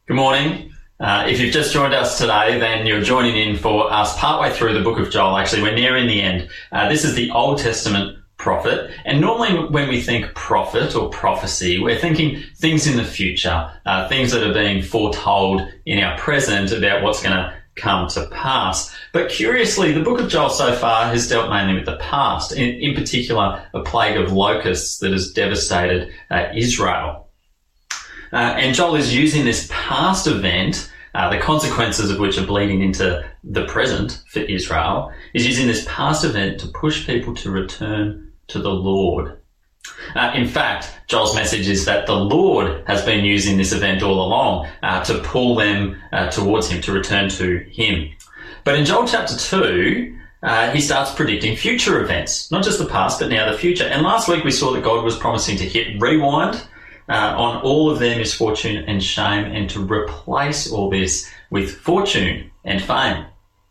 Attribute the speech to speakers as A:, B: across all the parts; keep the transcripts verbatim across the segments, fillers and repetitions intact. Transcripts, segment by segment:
A: Good morning. Uh, if you've just joined us today, then you're joining in for us partway through the book of Joel. Actually, we're nearing the end. Uh, this is the Old Testament prophet. And normally when we think prophet or prophecy, we're thinking things in the future, uh, things that are being foretold in our present about what's going to come to pass. But curiously, the book of Joel so far has dealt mainly with the past, in, in particular, a plague of locusts that has devastated uh, Israel. Uh, and Joel is using this past event, uh, the consequences of which are bleeding into the present for Israel, is using this past event to push people to return to the Lord. Uh, in fact, Joel's message is that the Lord has been using this event all along uh, to pull them uh, towards him, to return to him. But in Joel chapter two, uh, he starts predicting future events, not just the past, but now the future. And last week we saw that God was promising to hit rewind Uh, on all of their misfortune and shame, and to replace all this with fortune and fame.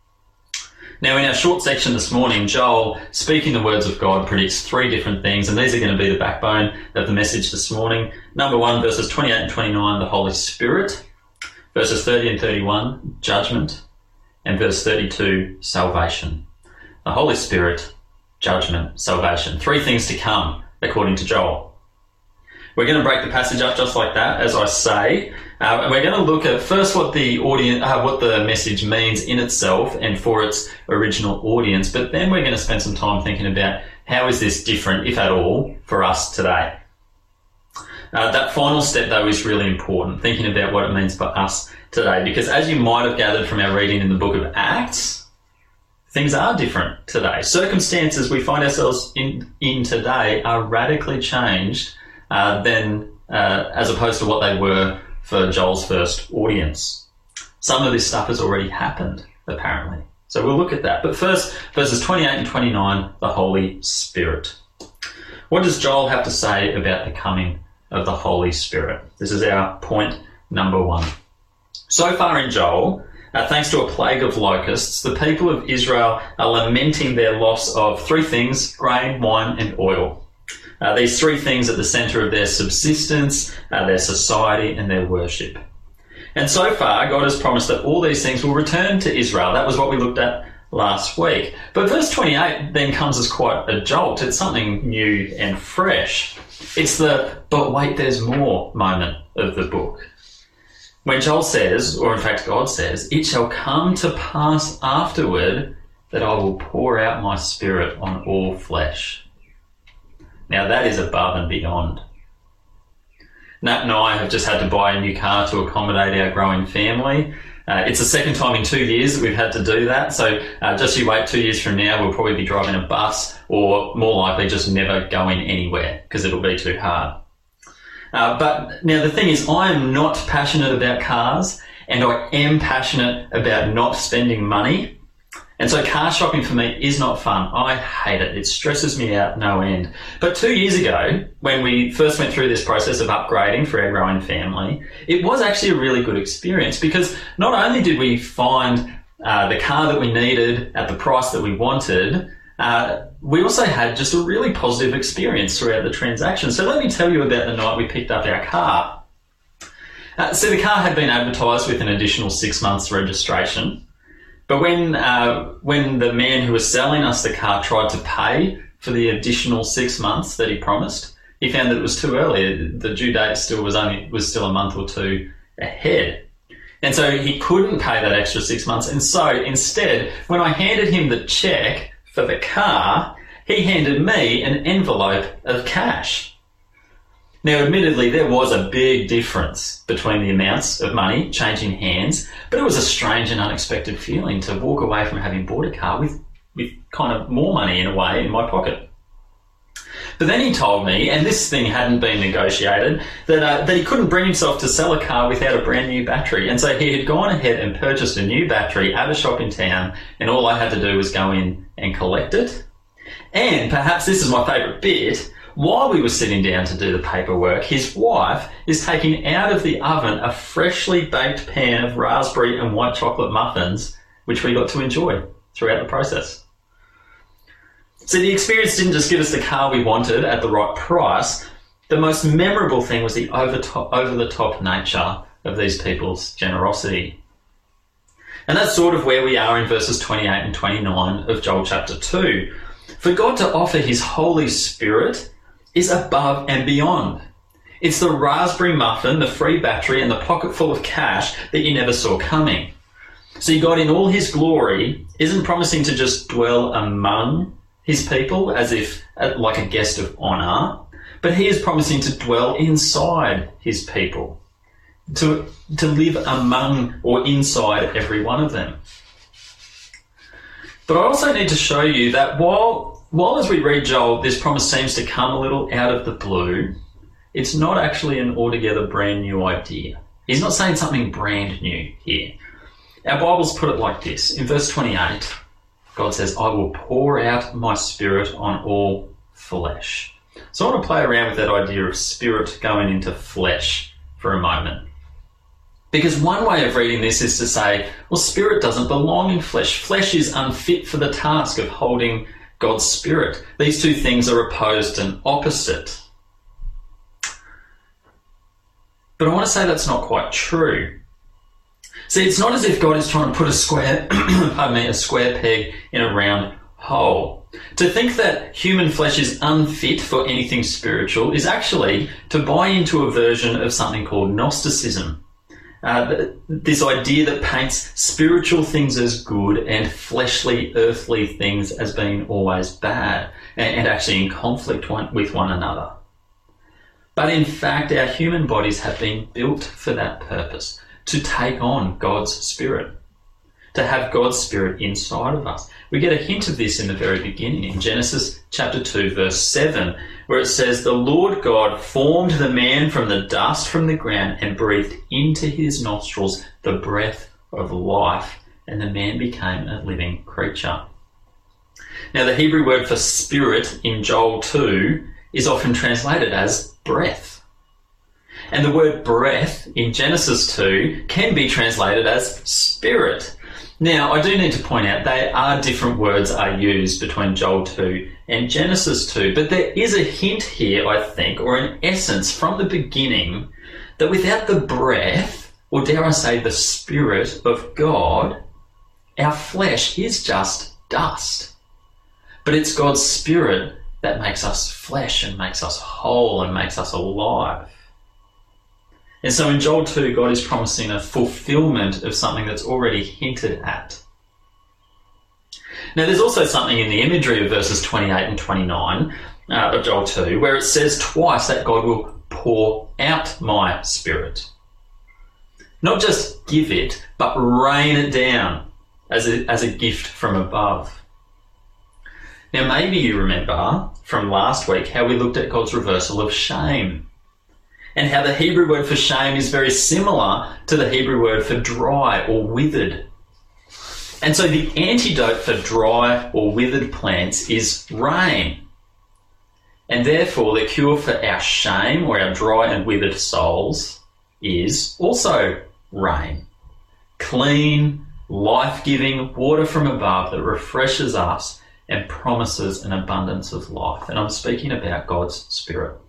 A: Now, in our short section this morning, Joel, speaking the words of God, predicts three different things, and these are going to be the backbone of the message this morning. Number one, verses twenty-eight and twenty-nine, the Holy Spirit. Verses thirty and thirty-one, judgment. And verse thirty-two, salvation. The Holy Spirit, judgment, salvation. Three things to come, according to Joel. We're going to break the passage up just like that, as I say. Uh, and we're going to look at first what the audience, uh, what the message means in itself and for its original audience. But then we're going to spend some time thinking about how is this different, if at all, for us today. Uh, that final step, though, is really important, thinking about what it means for us today. Because as you might have gathered from our reading in the book of Acts, things are different today. Circumstances we find ourselves in, in today are radically changed Uh, than uh, as opposed to what they were for Joel's first audience. Some of this stuff has already happened, apparently. So we'll look at that. But first, verses twenty-eight and twenty-nine, the Holy Spirit. What does Joel have to say about the coming of the Holy Spirit? This is our point number one. So far in Joel, uh, thanks to a plague of locusts, the people of Israel are lamenting their loss of three things: grain, wine, and oil. Uh, these three things at the centre of their subsistence, uh, their society, and their worship. And so far, God has promised that all these things will return to Israel. That was what we looked at last week. But verse twenty-eight then comes as quite a jolt. It's something new and fresh. It's the "but wait, there's more" moment of the book. When Joel says, or in fact God says, "It shall come to pass afterward that I will pour out my Spirit on all flesh." Now that is above and beyond. Nat and I have just had to buy a new car to accommodate our growing family. Uh, it's the second time in two years that we've had to do that. So uh, just you wait two years from now, we'll probably be driving a bus, or more likely just never going anywhere because it'll be too hard. Uh, but now the thing is, I am not passionate about cars, and I am passionate about not spending money. And so car shopping for me is not fun. I hate it. It stresses me out no end. But two years ago, when we first went through this process of upgrading for our growing family, it was actually a really good experience, because not only did we find uh, the car that we needed at the price that we wanted, uh, we also had just a really positive experience throughout the transaction. So let me tell you about the night we picked up our car. Uh, so the car had been advertised with an additional six months registration. But when uh, when the man who was selling us the car tried to pay for the additional six months that he promised, he found that it was too early. The due date still was only was still a month or two ahead, and so he couldn't pay that extra six months. And so instead, when I handed him the check for the car, he handed me an envelope of cash. Now, admittedly, there was a big difference between the amounts of money changing hands, but it was a strange and unexpected feeling to walk away from having bought a car with, with kind of more money in a way in my pocket. But then he told me, and this thing hadn't been negotiated, that uh, that he couldn't bring himself to sell a car without a brand new battery. And so he had gone ahead and purchased a new battery at a shop in town, and all I had to do was go in and collect it. And perhaps this is my favourite bit: while we were sitting down to do the paperwork, his wife is taking out of the oven a freshly baked pan of raspberry and white chocolate muffins, which we got to enjoy throughout the process. So the experience didn't just give us the car we wanted at the right price. The most memorable thing was the over-top, over-the-top nature of these people's generosity. And that's sort of where we are in verses twenty-eight and twenty-nine of Joel chapter two. For God to offer his Holy Spirit is above and beyond. It's the raspberry muffin, the free battery, and the pocket full of cash that you never saw coming. See, God in all his glory isn't promising to just dwell among his people as if like a guest of honour, but he is promising to dwell inside his people, to, to live among or inside every one of them. But I also need to show you that while, while as we read Joel, this promise seems to come a little out of the blue, it's not actually an altogether brand new idea. He's not saying something brand new here. Our Bibles put it like this. In verse twenty-eight, God says, I will pour out my spirit on all flesh. So I want to play around with that idea of spirit going into flesh for a moment. Because one way of reading this is to say, well, spirit doesn't belong in flesh. Flesh is unfit for the task of holding God's spirit. These two things are opposed and opposite. But I want to say that's not quite true. See, it's not as if God is trying to put a square, pardon me, a square peg in a round hole. To think that human flesh is unfit for anything spiritual is actually to buy into a version of something called Gnosticism. Uh, this idea that paints spiritual things as good and fleshly, earthly things as being always bad and, and actually in conflict one, with one another. But in fact, our human bodies have been built for that purpose, to take on God's Spirit, to have God's Spirit inside of us. We get a hint of this in the very beginning, in Genesis chapter two, verse seven, where it says, the Lord God formed the man from the dust from the ground and breathed into his nostrils the breath of life, and the man became a living creature. Now, the Hebrew word for spirit in Joel two is often translated as breath. And the word breath in Genesis two can be translated as spirit. Now, I do need to point out they are different words are used between Joel two and Genesis two, but there is a hint here, I think, or an essence from the beginning, that without the breath, or dare I say the Spirit of God, our flesh is just dust. But it's God's Spirit that makes us flesh and makes us whole and makes us alive. And so in Joel two, God is promising a fulfillment of something that's already hinted at. Now, there's also something in the imagery of verses twenty-eight and twenty-nine uh, of Joel two, where it says twice that God will pour out my Spirit. Not just give it, but rain it down as a, as a gift from above. Now, maybe you remember from last week how we looked at God's reversal of shame, and how the Hebrew word for shame is very similar to the Hebrew word for dry or withered. And so the antidote for dry or withered plants is rain. And therefore the cure for our shame or our dry and withered souls is also rain. Clean, life-giving water from above that refreshes us and promises an abundance of life. And I'm speaking about God's Spirit.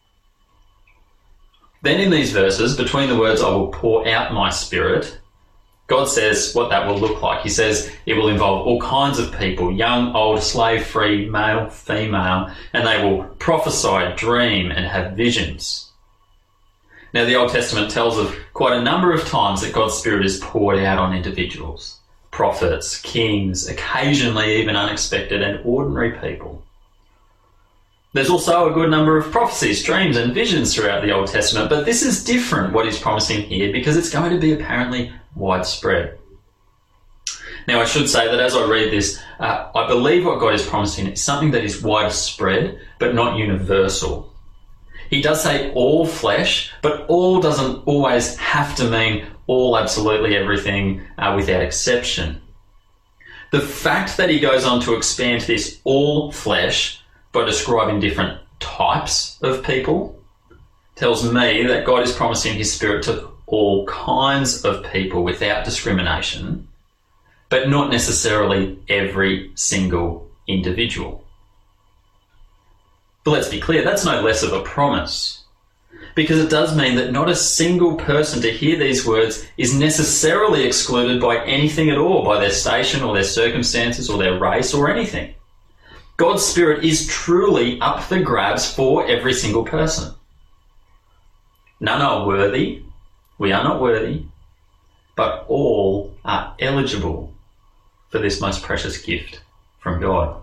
A: Then in these verses, between the words, I will pour out my Spirit, God says what that will look like. He says it will involve all kinds of people, young, old, slave-free, male, female, and they will prophesy, dream, and have visions. Now, the Old Testament tells of quite a number of times that God's Spirit is poured out on individuals, prophets, kings, occasionally even unexpected and ordinary people. There's also a good number of prophecies, dreams and visions throughout the Old Testament, but this is different, what he's promising here, because it's going to be apparently widespread. Now, I should say that as I read this, uh, I believe what God is promising is something that is widespread, but not universal. He does say all flesh, but all doesn't always have to mean all, absolutely everything, uh, without exception. The fact that he goes on to expand this all flesh by describing different types of people tells me that God is promising his Spirit to all kinds of people without discrimination, but not necessarily every single individual. But let's be clear, that's no less of a promise. because it does mean that not a single person to hear these words is necessarily excluded by anything at all, by their station or their circumstances or their race or anything. God's Spirit is truly up for grabs for every single person. None are worthy. We are not worthy, but all are eligible for this most precious gift from God.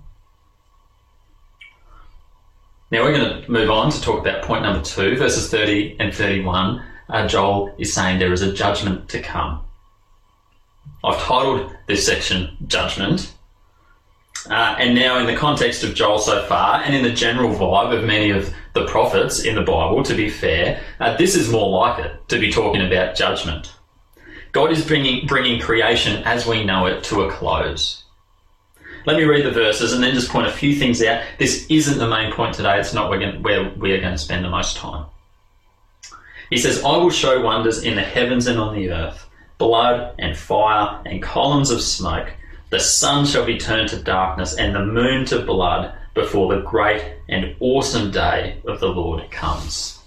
A: Now we're going to move on to talk about point number two, verses thirty and thirty-one. Uh, Joel is saying there is a judgment to come. I've titled this section Judgment. Uh, and now in the context of Joel so far, and in the general vibe of many of the prophets in the Bible, to be fair, uh, this is more like it, to be talking about judgment. God is bringing, bringing creation as we know it to a close. Let me read the verses and then just point a few things out. This isn't the main point today. It's not where we are going to spend the most time. He says, I will show wonders in the heavens and on the earth, blood and fire and columns of smoke. The sun shall be turned to darkness and the moon to blood before the great and awesome day of the Lord comes.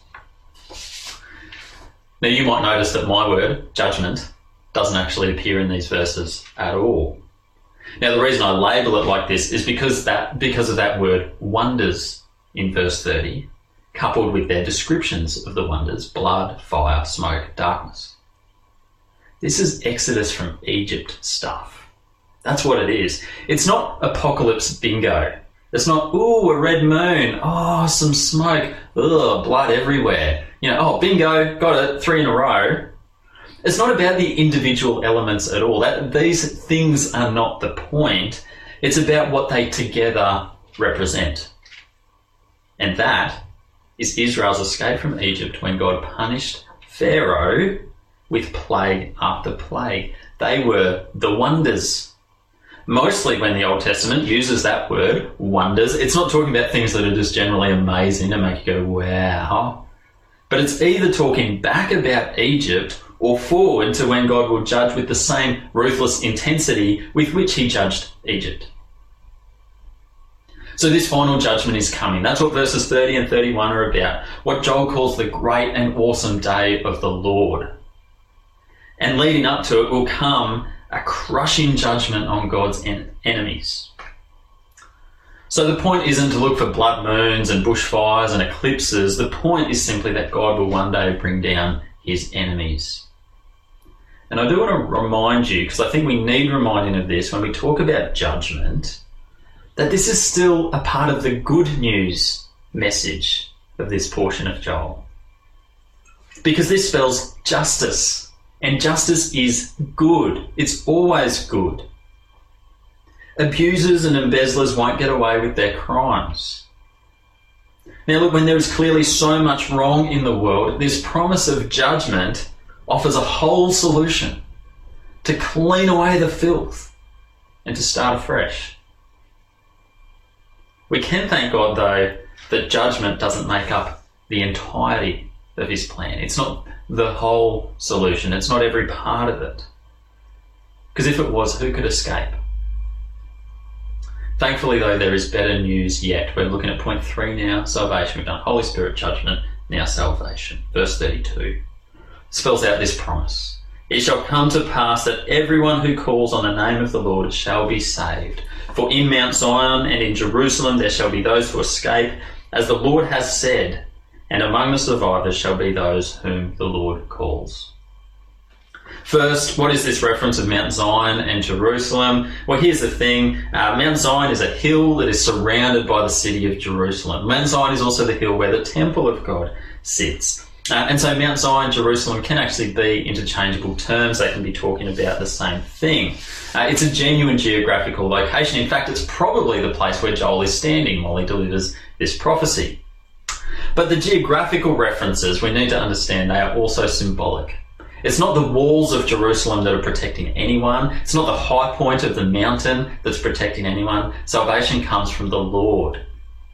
A: Now you might notice that my word, judgment, doesn't actually appear in these verses at all. Now the reason I label it like this is because that because of that word wonders in verse thirty, coupled with their descriptions of the wonders, blood, fire, smoke, darkness. This is Exodus from Egypt stuff. That's what it is. It's not apocalypse bingo. It's not, ooh, a red moon, oh, some smoke, ugh, blood everywhere. You know, oh, bingo, got it, three in a row. It's not about the individual elements at all. That these things are not the point. It's about what they together represent. And that is Israel's escape from Egypt when God punished Pharaoh with plague after plague. They were the wonders. Mostly when the Old Testament uses that word, wonders, it's not talking about things that are just generally amazing and make you go, wow. But it's either talking back about Egypt or forward to when God will judge with the same ruthless intensity with which he judged Egypt. So this final judgment is coming. That's what verses thirty and thirty-one are about. What Joel calls the great and awesome day of the Lord. And leading up to it will come a crushing judgment on God's en- enemies. So the point isn't to look for blood moons and bushfires and eclipses. The point is simply that God will one day bring down his enemies. And I do want to remind you, because I think we need reminding of this when we talk about judgment, that this is still a part of the good news message of this portion of Joel. Because this spells justice. And justice is good. It's always good. Abusers and embezzlers won't get away with their crimes. Now look, when there is clearly so much wrong in the world, this promise of judgment offers a whole solution to clean away the filth and to start afresh. We can thank God, though, that judgment doesn't make up the entirety of his plan. It's not the whole solution. It's not every part of it. Because if it was, who could escape? Thankfully, though, there is better news yet. We're looking at point three now, salvation. We've done Holy Spirit judgment, now salvation. Verse thirty-two spells out this promise. It shall come to pass that everyone who calls on the name of the Lord shall be saved. For in Mount Zion and in Jerusalem there shall be those who escape, as the Lord has said, and among the survivors shall be those whom the Lord calls. First, what is this reference of Mount Zion and Jerusalem? Well, here's the thing. Uh, Mount Zion is a hill that is surrounded by the city of Jerusalem. Mount Zion is also the hill where the temple of God sits. Uh, and so Mount Zion, Jerusalem can actually be interchangeable terms. They can be talking about the same thing. Uh, it's a genuine geographical location. In fact, it's probably the place where Joel is standing while he delivers this prophecy. But the geographical references, we need to understand they are also symbolic. It's not the walls of Jerusalem that are protecting anyone. It's not the high point of the mountain that's protecting anyone. Salvation comes from the Lord.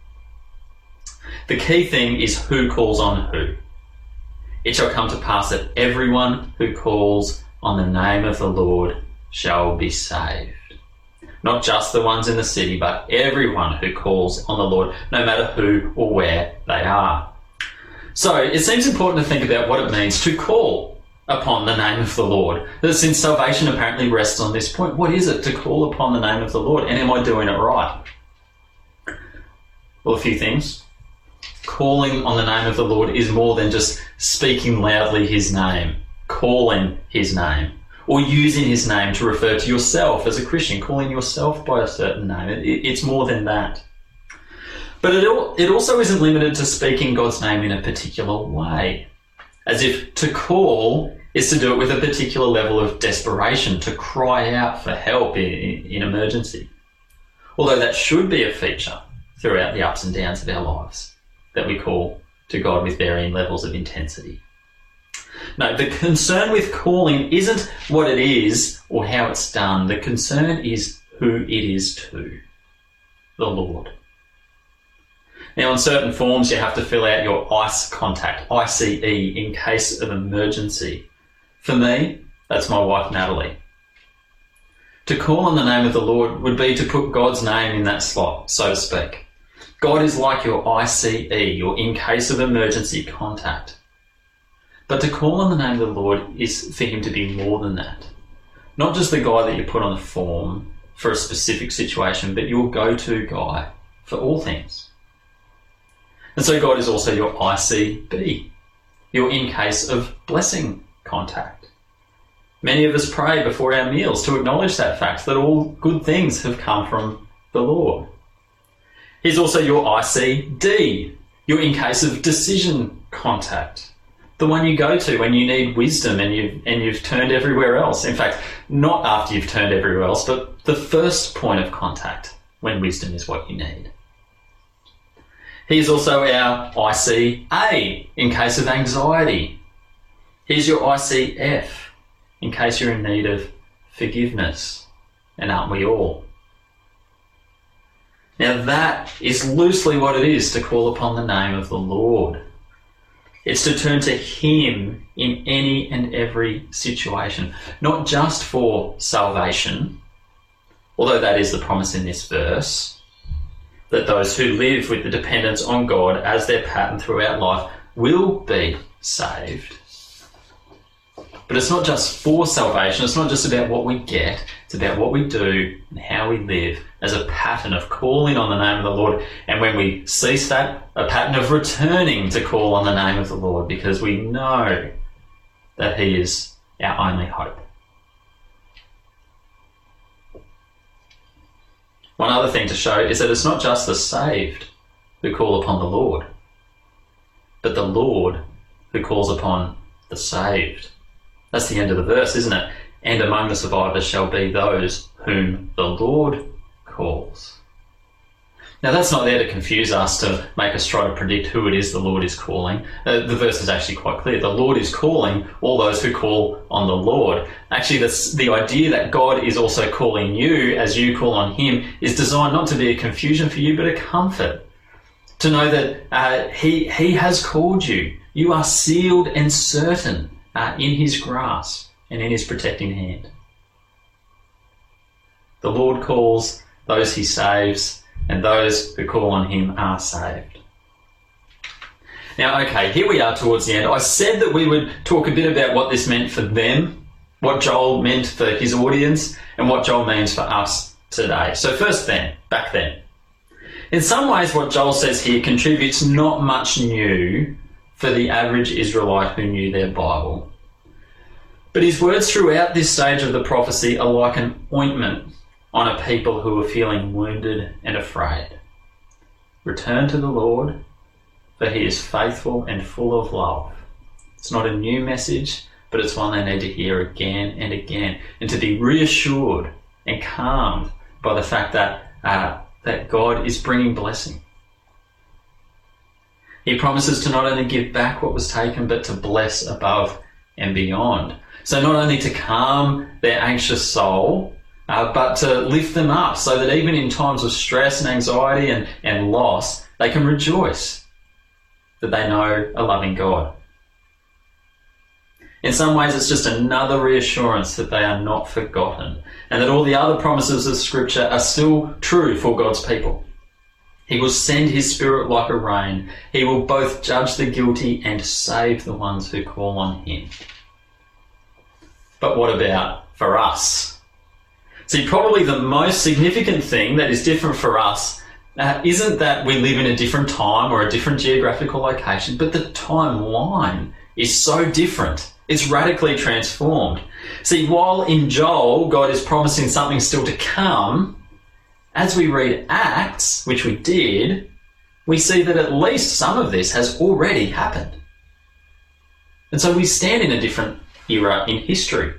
A: The key thing is who calls on who. It shall come to pass that everyone who calls on the name of the Lord shall be saved. Not just the ones in the city, but everyone who calls on the Lord, no matter who or where they are. So it seems important to think about what it means to call upon the name of the Lord. Since salvation apparently rests on this point, what is it to call upon the name of the Lord? And am I doing it right? Well, a few things. Calling on the name of the Lord is more than just speaking loudly his name, calling his name, or using his name to refer to yourself as a Christian, calling yourself by a certain name. It, it's more than that. But it, it also isn't limited to speaking God's name in a particular way, as if to call is to do it with a particular level of desperation, to cry out for help in, in emergency. Although that should be a feature throughout the ups and downs of our lives, that we call to God with varying levels of intensity. No, the concern with calling isn't what it is or how it's done. The concern is who it is to, the Lord. Now, on certain forms, you have to fill out your I C E contact, I C E, in case of emergency. For me, that's my wife, Natalie. To call on the name of the Lord would be to put God's name in that slot, so to speak. God is like your I C E, your in case of emergency contact. But to call on the name of the Lord is for him to be more than that. Not just the guy that you put on the form for a specific situation, but your go-to guy for all things. And so God is also your I C B, your in case of blessing contact. Many of us pray before our meals to acknowledge that fact, that all good things have come from the Lord. He's also your I C D, your in case of decision contact, the one you go to when you need wisdom and you've, and you've turned everywhere else. In fact, not after you've turned everywhere else, but the first point of contact when wisdom is what you need. He's also our I C A, in case of anxiety. He's your I C F, in case you're in need of forgiveness. And aren't we all? Now that is loosely what it is to call upon the name of the Lord. It's to turn to him in any and every situation, not just for salvation, although that is the promise in this verse, that those who live with the dependence on God as their pattern throughout life will be saved. But it's not just for salvation, it's not just about what we get, it's about what we do and how we live as a pattern of calling on the name of the Lord. And when we cease that, a pattern of returning to call on the name of the Lord, because we know that he is our only hope. One other thing to show is that it's not just the saved who call upon the Lord, but the Lord who calls upon the saved. That's the end of the verse, isn't it? And among the survivors shall be those whom the Lord calls. Now that's not there to confuse us, to make us try to predict who it is the Lord is calling. Uh, the verse is actually quite clear. The Lord is calling all those who call on the Lord. Actually, this, the idea that God is also calling you as you call on him is designed not to be a confusion for you, but a comfort. To know that uh, he, he has called you. You are sealed and certain uh, in his grasp and in his protecting hand. The Lord calls those he saves, and those who call on him are saved. Now, okay, here we are towards the end. I said that we would talk a bit about what this meant for them, what Joel meant for his audience, and what Joel means for us today. So first then, back then. In some ways, what Joel says here contributes not much new for the average Israelite who knew their Bible. But his words throughout this stage of the prophecy are like an ointment on a people who are feeling wounded and afraid. Return to the Lord, for he is faithful and full of love. It's not a new message, but it's one they need to hear again and again, and to be reassured and calmed by the fact that uh, that God is bringing blessing. He promises to not only give back what was taken, but to bless above and beyond. So not only to calm their anxious soul, Uh, but to lift them up so that even in times of stress and anxiety and, and loss, they can rejoice that they know a loving God. In some ways, it's just another reassurance that they are not forgotten and that all the other promises of Scripture are still true for God's people. He will send his Spirit like a rain. He will both judge the guilty and save the ones who call on him. But what about for us? See, probably the most significant thing that is different for us uh, isn't that we live in a different time or a different geographical location, but the timeline is so different. It's radically transformed. See, while in Joel, God is promising something still to come, as we read Acts, which we did, we see that at least some of this has already happened. And so we stand in a different era in history.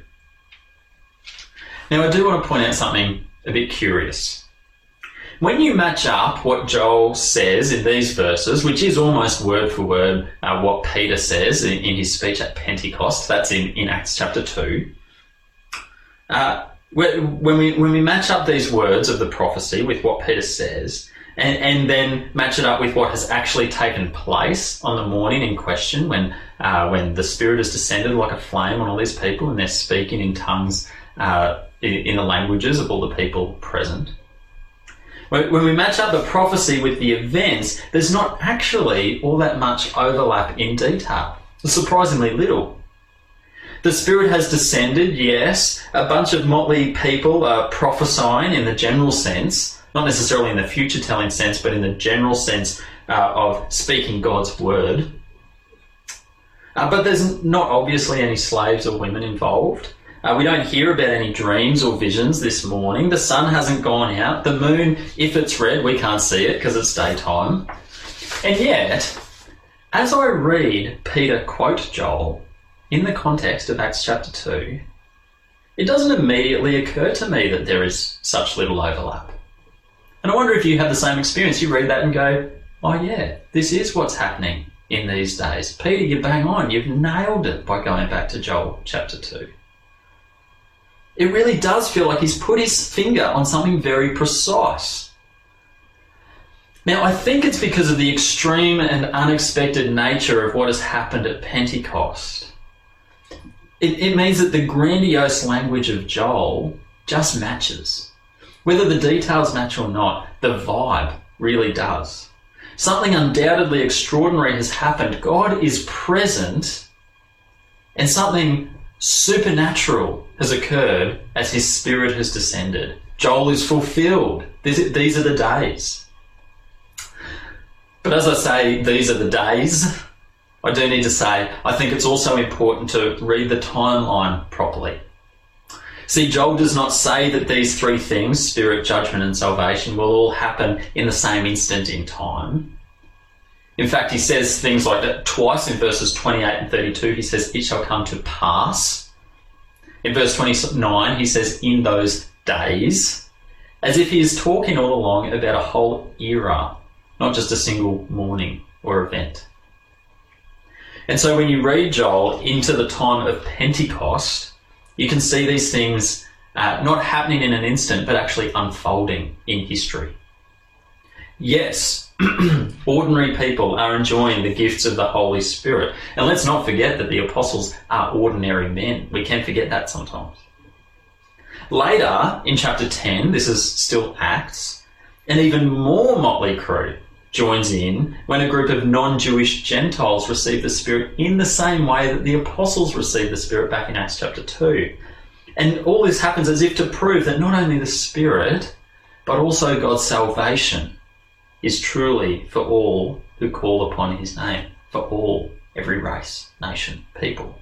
A: Now, I do want to point out something a bit curious. When you match up what Joel says in these verses, which is almost word for word uh, what Peter says in, in his speech at Pentecost, that's in, in Acts chapter two, uh, when we when we match up these words of the prophecy with what Peter says, and, and then match it up with what has actually taken place on the morning in question, when uh, when the Spirit has descended like a flame on all these people and they're speaking in tongues uh, in, in the languages of all the people present. When we match up the prophecy with the events, there's not actually all that much overlap in detail. Surprisingly little. The Spirit has descended, yes. A bunch of motley people are prophesying in the general sense, not necessarily in the future-telling sense, but in the general sense uh, of speaking God's word. Uh, but there's not obviously any slaves or women involved. Uh, we don't hear about any dreams or visions this morning. The sun hasn't gone out. The moon, if it's red, we can't see it because it's daytime. And yet, as I read Peter quote Joel in the context of Acts chapter two, it doesn't immediately occur to me that there is such little overlap. And I wonder if you have the same experience. You read that and go, oh yeah, this is what's happening in these days. Peter, you bang on. You've nailed it by going back to Joel chapter two. It really does feel like he's put his finger on something very precise. Now, I think it's because of the extreme and unexpected nature of what has happened at Pentecost. It, it means that the grandiose language of Joel just matches. Whether the details match or not, the vibe really does. Something undoubtedly extraordinary has happened. God is present, and something supernatural has occurred as his Spirit has descended. Joel is fulfilled. These, these are the days. But as I say, these are the days, I do need to say, I think it's also important to read the timeline properly. See, Joel does not say that these three things, Spirit, judgment, and salvation, will all happen in the same instant in time. In fact, he says things like that twice in verses twenty-eight and thirty-two. He says, it shall come to pass. In verse twenty-nine, he says, in those days, as if he is talking all along about a whole era, not just a single morning or event. And so when you read Joel into the time of Pentecost, you can see these things uh, not happening in an instant, but actually unfolding in history. Yes, ordinary people are enjoying the gifts of the Holy Spirit. And let's not forget that the apostles are ordinary men. We can forget that sometimes. Later, in chapter ten, this is still Acts, an even more motley crew joins in when a group of non-Jewish Gentiles receive the Spirit in the same way that the apostles received the Spirit back in Acts chapter two. And all this happens as if to prove that not only the Spirit, but also God's salvation is truly for all who call upon his name, for all, every race, nation, people.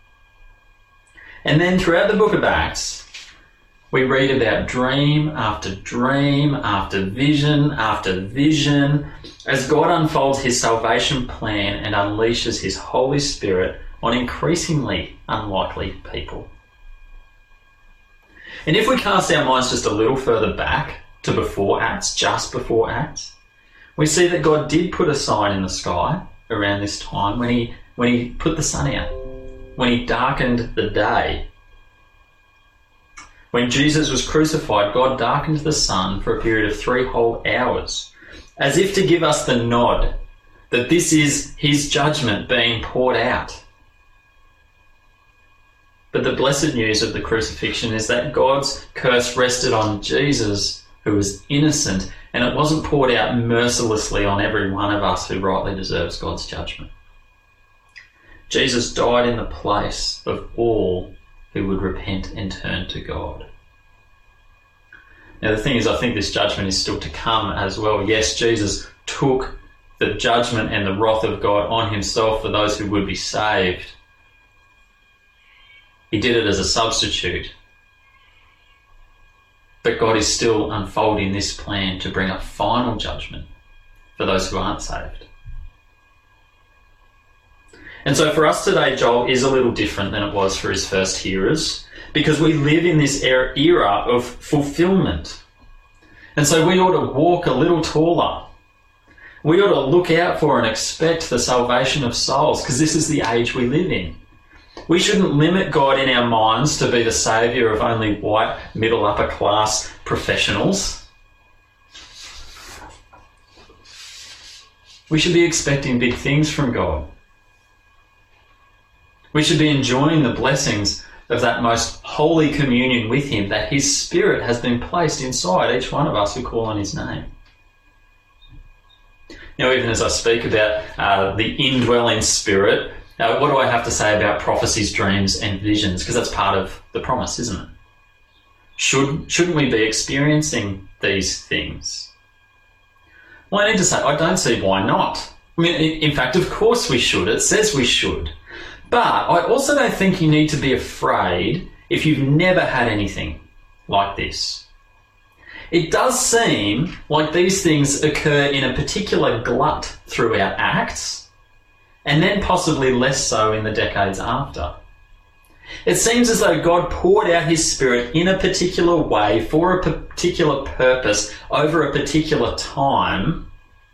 A: And then throughout the book of Acts, we read about dream after dream, after vision after vision, as God unfolds his salvation plan and unleashes his Holy Spirit on increasingly unlikely people. And if we cast our minds just a little further back to before Acts, just before Acts, we see that God did put a sign in the sky around this time when he when he put the sun out, when he darkened the day. When Jesus was crucified, God darkened the sun for a period of three whole hours, as if to give us the nod that this is his judgment being poured out. But the blessed news of the crucifixion is that God's curse rested on Jesus who was innocent, and it wasn't poured out mercilessly on every one of us who rightly deserves God's judgment. Jesus died in the place of all who would repent and turn to God. Now the thing is, I think this judgment is still to come as well. Yes, Jesus took the judgment and the wrath of God on himself for those who would be saved. He did it as a substitute. But God is still unfolding this plan to bring a final judgment for those who aren't saved. And so for us today, Joel is a little different than it was for his first hearers, because we live in this era of fulfillment. And so we ought to walk a little taller. We ought to look out for and expect the salvation of souls, because this is the age we live in. We shouldn't limit God in our minds to be the saviour of only white, middle, upper class professionals. We should be expecting big things from God. We should be enjoying the blessings of that most holy communion with him that his Spirit has been placed inside each one of us who call on his name. Now, even as I speak about uh, the indwelling Spirit, uh, what do I have to say about prophecies, dreams and visions? Because that's part of the promise, isn't it? Should, shouldn't we be experiencing these things? Well, I need to say, I don't see why not. I mean, in, in fact, of course we should. It says we should. But I also don't think you need to be afraid if you've never had anything like this. It does seem like these things occur in a particular glut throughout Acts, and then possibly less so in the decades after. It seems as though God poured out his Spirit in a particular way for a particular purpose over a particular time.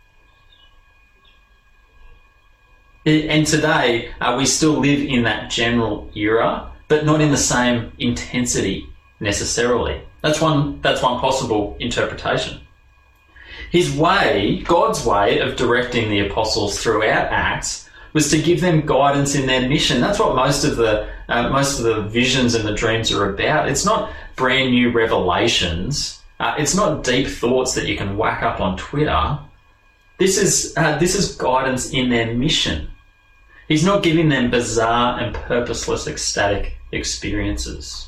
A: And today, uh, we still live in that general era, but not in the same intensity necessarily. That's one, that's one possible interpretation. His way, God's way of directing the apostles throughout Acts was to give them guidance in their mission. That's what most of the uh, most of the visions and the dreams are about. It's not brand new revelations. Uh, it's not deep thoughts that you can whack up on Twitter. This is uh, this is guidance in their mission. He's not giving them bizarre and purposeless ecstatic experiences.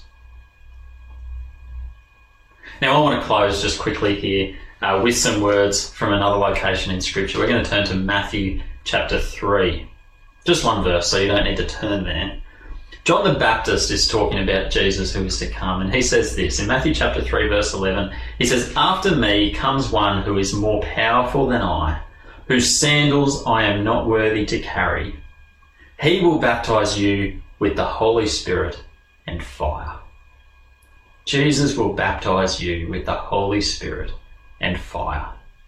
A: Now I want to close just quickly here uh, with some words from another location in Scripture. We're going to turn to Matthew chapter three. Just one verse, so you don't need to turn there. John the Baptist is talking about Jesus who is to come, and he says this in Matthew chapter three verse eleven. He says, "After me comes one who is more powerful than I, whose sandals I am not worthy to carry. He will baptize you with the Holy Spirit and fire." Jesus will baptize you with the Holy Spirit and fire.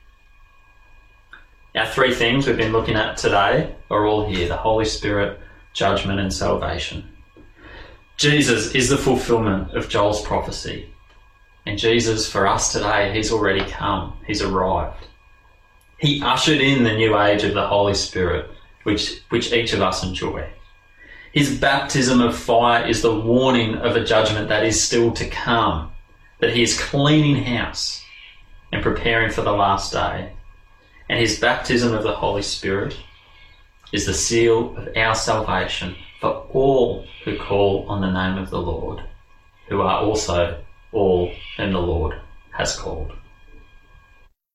A: Our three things we've been looking at today are all here: the Holy Spirit, judgment and salvation. Jesus is the fulfillment of Joel's prophecy. And Jesus, for us today, he's already come. He's arrived. He ushered in the new age of the Holy Spirit, which, which each of us enjoy. His baptism of fire is the warning of a judgment that is still to come, that he is cleaning house and preparing for the last day. And his baptism of the Holy Spirit is the seal of our salvation for all who call on the name of the Lord, who are also all whom the Lord has called.